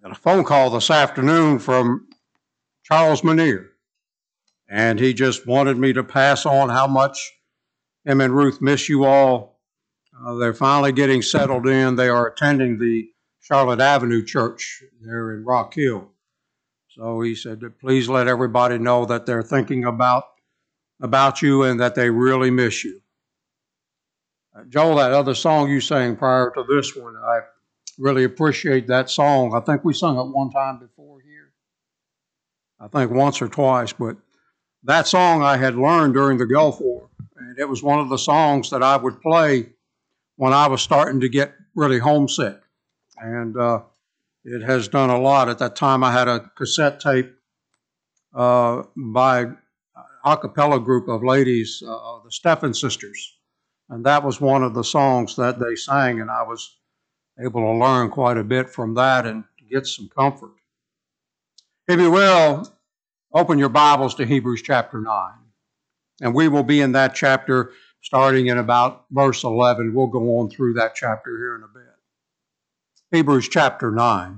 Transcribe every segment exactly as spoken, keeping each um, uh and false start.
Got a phone call this afternoon from Charles Manier, and he just wanted me to pass on how much him and Ruth miss you all. Uh, they're finally getting settled in. They are attending the Charlotte Avenue Church there in Rock Hill. So he said that please let everybody know that they're thinking about, about you and that they really miss you. Uh, Joel, that other song you sang prior to this one, I really appreciate that song. I think we sung it one time before here. I think once or twice, but that song I had learned during the Gulf War, and it was one of the songs that I would play when I was starting to get really homesick. And uh, it has done a lot. At that time, I had a cassette tape uh, by an a cappella group of ladies, uh, the Steffen Sisters. And that was one of the songs that they sang, and I was able to learn quite a bit from that and get some comfort. If you will, open your Bibles to Hebrews chapter nine. And we will be in that chapter starting in about verse eleven. We'll go on through that chapter here in a bit. Hebrews chapter nine.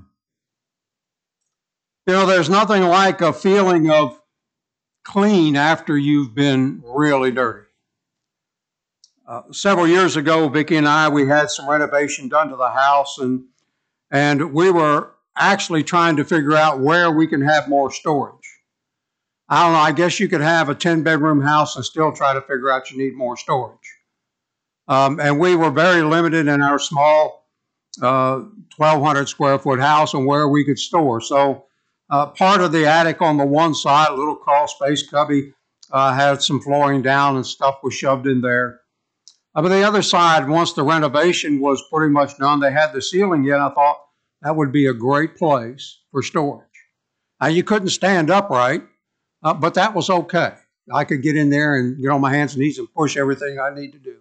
You know, there's nothing like a feeling of clean after you've been really dirty. Uh, several years ago, Vicki and I, we had some renovation done to the house, and and we were actually trying to figure out where we can have more storage. I don't know, I guess you could have a ten-bedroom house and still try to figure out you need more storage. Um, and we were very limited in our small uh, twelve hundred square foot house and where we could store. So uh, part of the attic on the one side, a little crawl space cubby, uh, had some flooring down and stuff was shoved in there. Uh, but the other side, once the renovation was pretty much done, they had the ceiling in. I thought that would be a great place for storage. Now, you couldn't stand upright, uh, but that was okay. I could get in there and get on my hands and knees and push everything I need to do.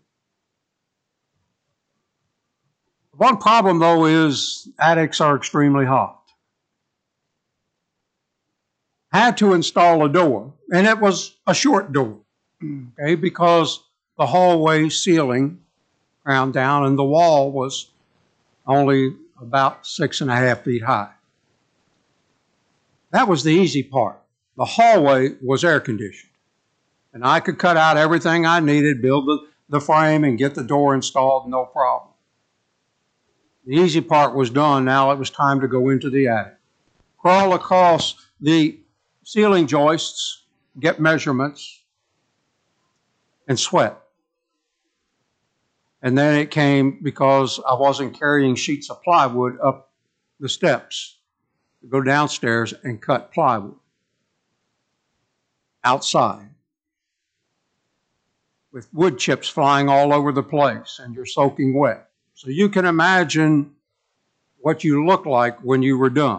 One problem, though, is attics are extremely hot. I had to install a door, and it was a short door, okay, because the hallway ceiling ground down and the wall was only about six and a half feet high. That was the easy part. The hallway was air conditioned, and I could cut out everything I needed, build the, the frame and get the door installed, no problem. The easy part was done. Now it was time to go into the attic. Crawl across the ceiling joists, get measurements, and sweat. And then it came because I wasn't carrying sheets of plywood up the steps to go downstairs and cut plywood outside with wood chips flying all over the place and you're soaking wet. So you can imagine what you look like when you were done.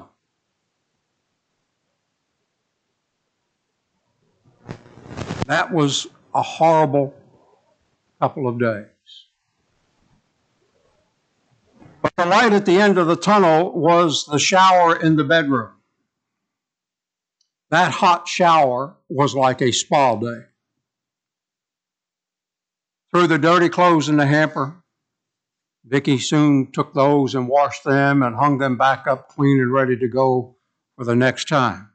That was a horrible couple of days. But the light at the end of the tunnel was the shower in the bedroom. That hot shower was like a spa day. Threw the dirty clothes in the hamper. Vicki soon took those and washed them and hung them back up clean and ready to go for the next time.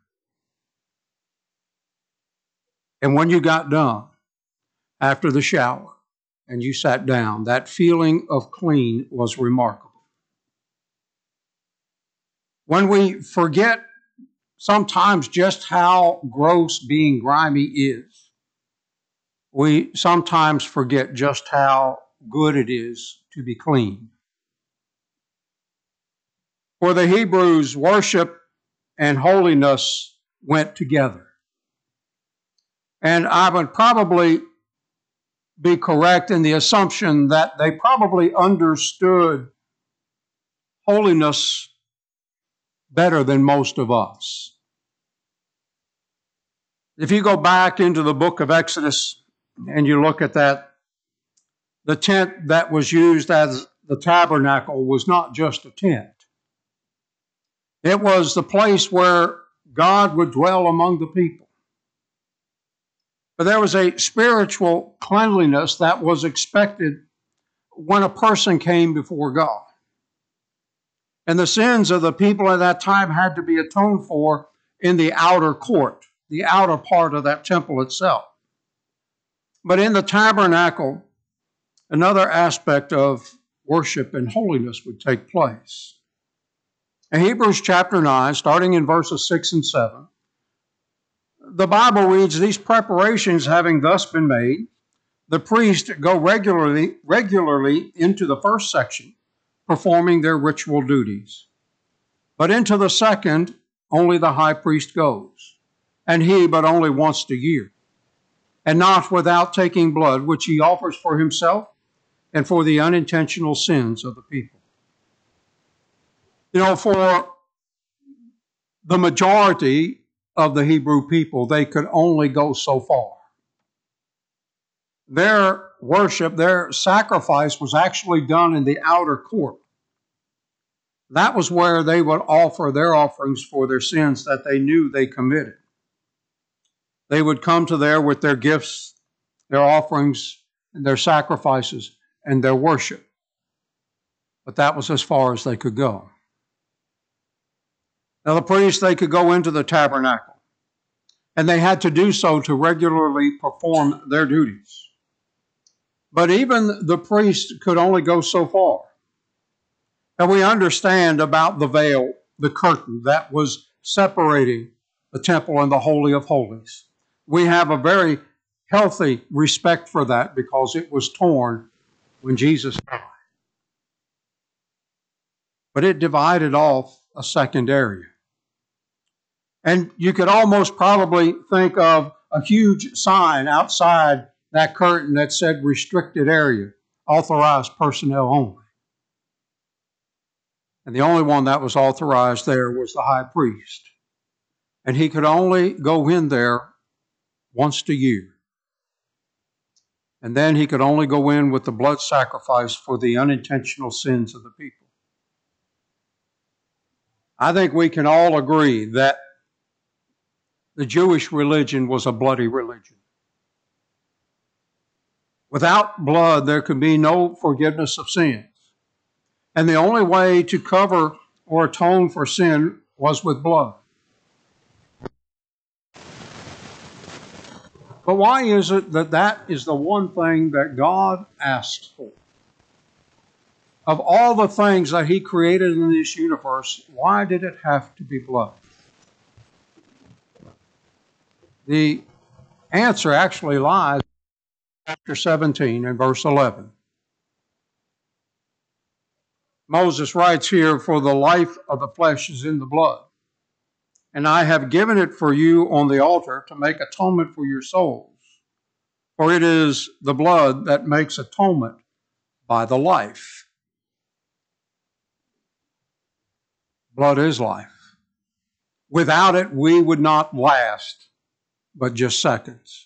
And when you got done after the shower and you sat down, that feeling of clean was remarkable. When we forget sometimes just how gross being grimy is, we sometimes forget just how good it is to be clean. For the Hebrews, worship and holiness went together. And I would probably be correct in the assumption that they probably understood holiness better than most of us. If you go back into the book of Exodus and you look at that, the tent that was used as the tabernacle was not just a tent. It was the place where God would dwell among the people. But there was a spiritual cleanliness that was expected when a person came before God. And the sins of the people at that time had to be atoned for in the outer court, the outer part of that temple itself. But in the tabernacle, another aspect of worship and holiness would take place. In Hebrews chapter nine, starting in verses six and seven, the Bible reads, "These preparations having thus been made, the priests go regularly, regularly into the first section, performing their ritual duties. But into the second, only the high priest goes, and he but only once a year, and not without taking blood, which he offers for himself and for the unintentional sins of the people." You know, for the majority of the Hebrew people, they could only go so far. Their worship, their sacrifice was actually done in the outer court. That was where they would offer their offerings for their sins that they knew they committed. They would come to there with their gifts, their offerings, and their sacrifices, and their worship. But that was as far as they could go. Now the priests, they could go into the tabernacle, and they had to do so to regularly perform their duties. But even the priest could only go so far. And we understand about the veil, the curtain that was separating the temple and the Holy of Holies. We have a very healthy respect for that because it was torn when Jesus died. But it divided off a second area. And you could almost probably think of a huge sign outside that curtain that said restricted area, authorized personnel only. And the only one that was authorized there was the high priest. And he could only go in there once a year. And then he could only go in with the blood sacrifice for the unintentional sins of the people. I think we can all agree that the Jewish religion was a bloody religion. Without blood, there could be no forgiveness of sins. And the only way to cover or atone for sin was with blood. But why is it that that is the one thing that God asks for? Of all the things that He created in this universe, why did it have to be blood? The answer actually lies in chapter seventeen and verse eleven. Moses writes here, "For the life of the flesh is in the blood, and I have given it for you on the altar to make atonement for your souls. For it is the blood that makes atonement by the life." Blood is life. Without it, we would not last but just seconds.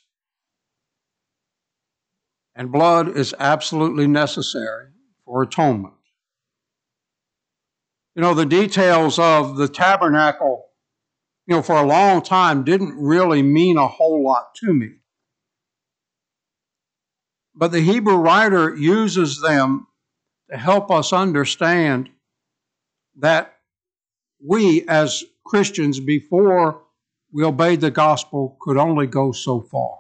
And blood is absolutely necessary for atonement. You know, the details of the tabernacle, you know, for a long time didn't really mean a whole lot to me. But the Hebrew writer uses them to help us understand that we as Christians, before we obeyed the gospel, could only go so far.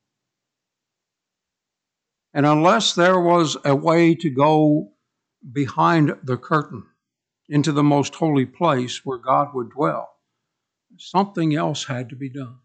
And unless there was a way to go behind the curtain into the most holy place where God would dwell, something else had to be done.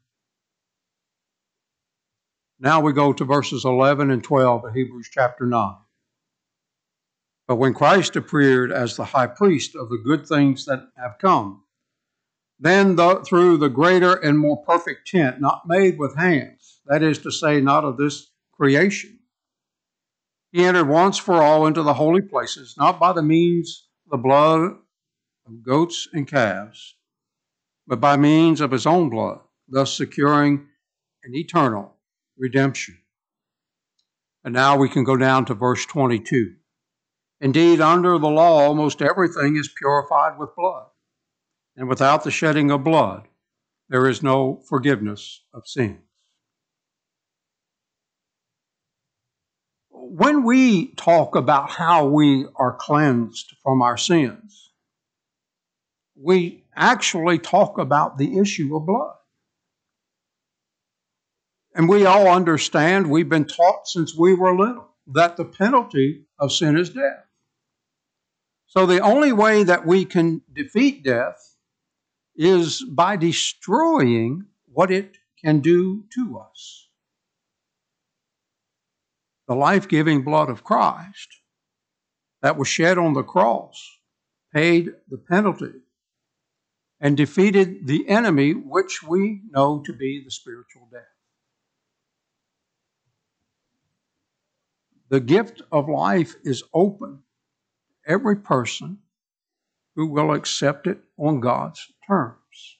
Now we go to verses eleven and twelve of Hebrews chapter nine. "But when Christ appeared as the high priest of the good things that have come, then the, through the greater and more perfect tent, not made with hands, that is to say, not of this creation, he entered once for all into the holy places, not by the means of the blood of goats and calves, but by means of his own blood, thus securing an eternal redemption." And now we can go down to verse twenty-two. "Indeed, under the law, almost everything is purified with blood, and without the shedding of blood, there is no forgiveness of sins." When we talk about how we are cleansed from our sins, we actually talk about the issue of blood. And we all understand, we've been taught since we were little, that the penalty of sin is death. So the only way that we can defeat death is by destroying what it can do to us. The life-giving blood of Christ that was shed on the cross paid the penalty and defeated the enemy, which we know to be the spiritual death. The gift of life is open to every person who will accept it on God's terms.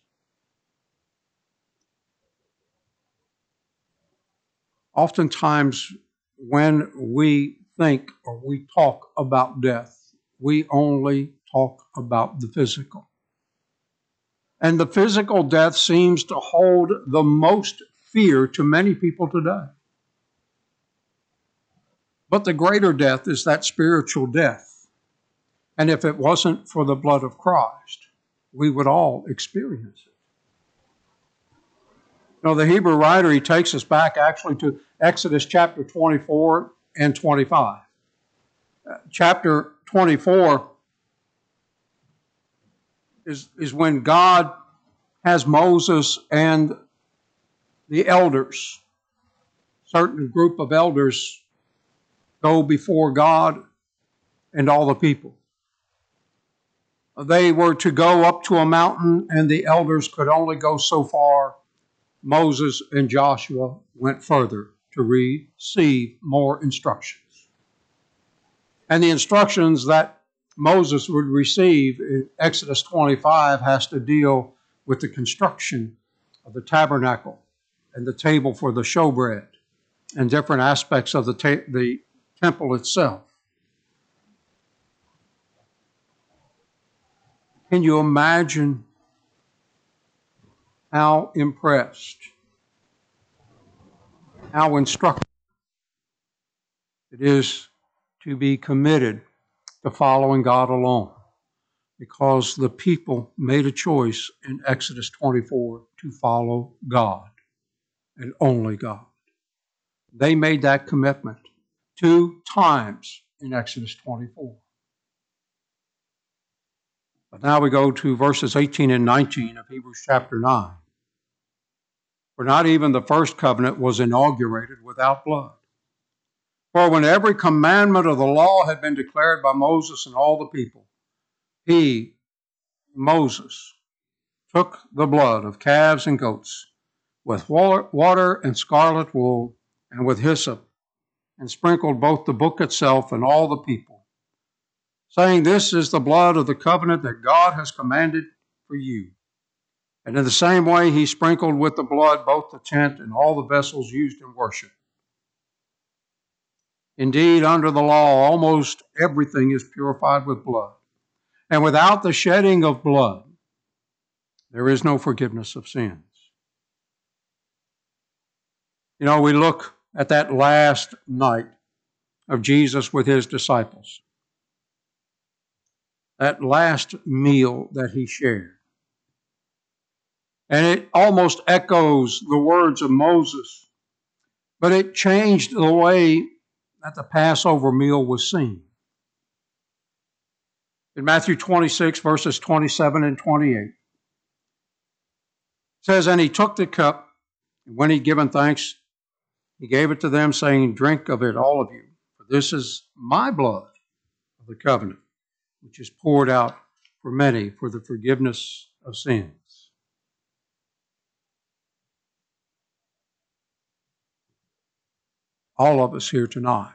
Oftentimes, when we think or we talk about death, we only talk about the physical. And the physical death seems to hold the most fear to many people today. But the greater death is that spiritual death. And if it wasn't for the blood of Christ, we would all experience it. You know, the Hebrew writer, he takes us back actually to Exodus chapter twenty-four and twenty-five. Uh, chapter twenty-four is, is when God has Moses and the elders, certain group of elders, go before God and all the people. They were to go up to a mountain, and the elders could only go so far. Moses and Joshua went further to receive more instructions. And the instructions that Moses would receive in Exodus twenty-five has to deal with the construction of the tabernacle and the table for the showbread and different aspects of the, ta- the temple itself. Can you imagine how impressed, how instructive it is to be committed to following God alone? Because the people made a choice in Exodus twenty-four to follow God and only God. They made that commitment two times in Exodus twenty-four. But now we go to verses eighteen and nineteen of Hebrews chapter nine. For not even the first covenant was inaugurated without blood. For when every commandment of the law had been declared by Moses and all the people, he, Moses, took the blood of calves and goats with water and scarlet wool and with hyssop, and sprinkled both the book itself and all the people, saying, "This is the blood of the covenant that God has commanded for you." And in the same way he sprinkled with the blood both the tent and all the vessels used in worship. Indeed, under the law, almost everything is purified with blood. And without the shedding of blood, there is no forgiveness of sins. You know, we look at that last night of Jesus with his disciples, that last meal that he shared. And it almost echoes the words of Moses, but it changed the way that the Passover meal was seen. In Matthew twenty-six, verses twenty-seven and twenty-eight, it says, "And he took the cup, and when he had given thanks, he gave it to them, saying, 'Drink of it, all of you, for this is my blood of the covenant, which is poured out for many for the forgiveness of sins.'" All of us here tonight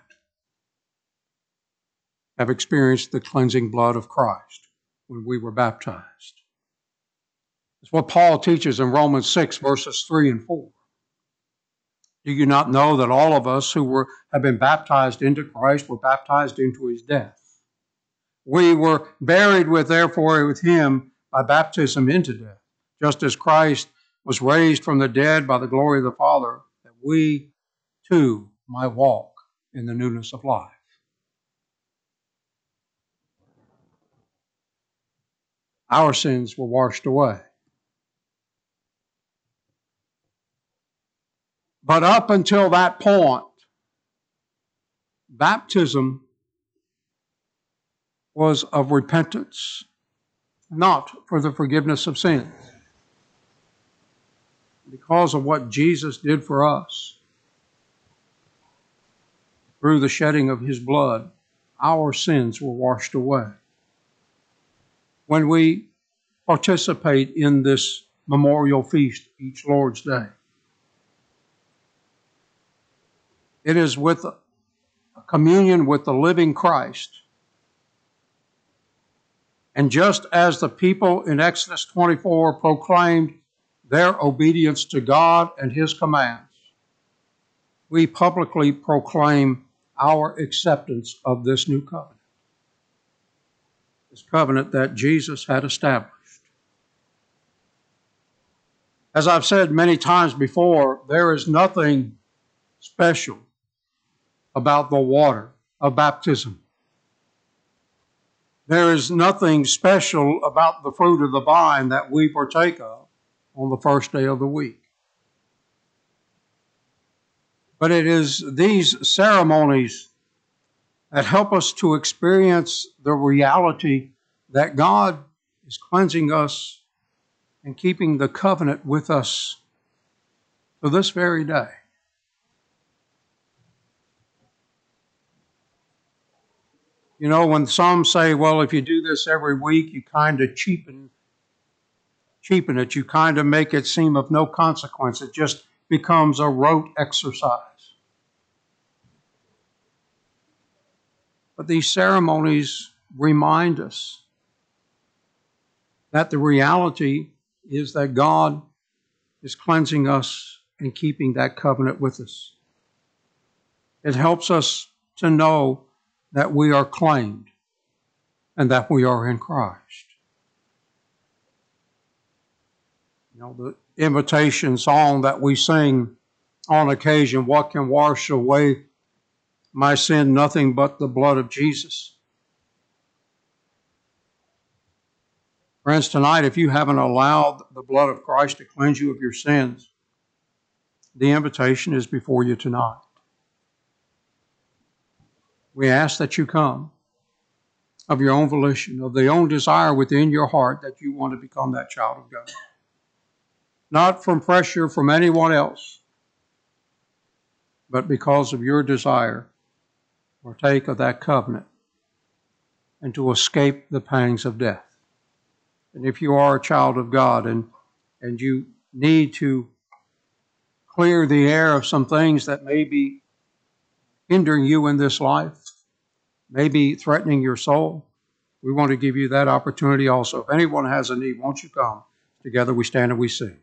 have experienced the cleansing blood of Christ when we were baptized. It's what Paul teaches in Romans six, verses three and four. Do you not know that all of us who were have been baptized into Christ were baptized into his death? We were buried with, therefore, with him by baptism into death, just as Christ was raised from the dead by the glory of the Father, that we too might walk in the newness of life. our sins were washed away. But up until that point, baptism was of repentance, not for the forgiveness of sins. Because of what Jesus did for us, through the shedding of His blood, our sins were washed away. When we participate in this memorial feast each Lord's Day, it is with a communion with the living Christ. And just as the people in Exodus twenty-four proclaimed their obedience to God and His commands, we publicly proclaim our acceptance of this new covenant. This covenant that Jesus had established. As I've said many times before, there is nothing special about the water of baptism. There is nothing special about the fruit of the vine that we partake of on the first day of the week. But it is these ceremonies that help us to experience the reality that God is cleansing us and keeping the covenant with us to this very day. You know, when some say, well, if you do this every week, you kind of cheapen, cheapen it. You kind of make it seem of no consequence. It just becomes a rote exercise. But these ceremonies remind us that the reality is that God is cleansing us and keeping that covenant with us. It helps us to know that we are claimed and that we are in Christ. You know, the invitation song that we sing on occasion, what can wash away my sin? Nothing but the blood of Jesus. Friends, tonight, if you haven't allowed the blood of Christ to cleanse you of your sins, the invitation is before you tonight. We ask that you come of your own volition, of the own desire within your heart that you want to become that child of God. Not from pressure from anyone else, but because of your desire to partake of that covenant and to escape the pangs of death. And if you are a child of God and, and you need to clear the air of some things that may be hindering you in this life, maybe threatening your soul, we want to give you that opportunity also. If anyone has a need, won't you come? Together we stand and we sing.